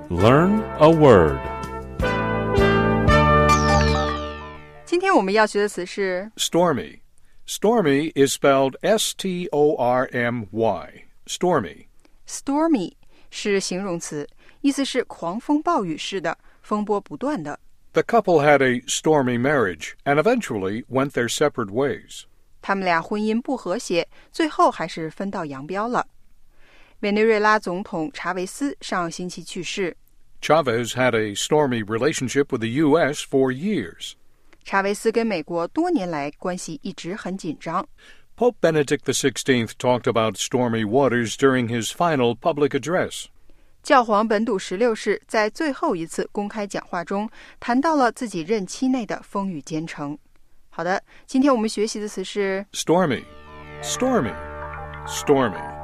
Learn a word. 今天我们要学的词是 Stormy. Stormy is spelled S-T-O-R-M-Y. Stormy. stormy 是形容词，意思是狂风暴雨似的，风波不断的。 The couple had a stormy marriage and eventually went their separate ways. 他们俩婚姻不和谐，最后还是分道扬镳了。委内瑞拉总统查韦斯上星期去世。 Chavez had a stormy relationship with the U.S. for years. 查韦斯跟美国多年来关系一直很紧张。 Pope Benedict XVI talked about stormy waters during his final public address. 教皇本笃16世在最后一次公开讲话中谈到了自己任期内的风雨兼程。好的，今天我们学习的词是 Stormy. Stormy. Stormy.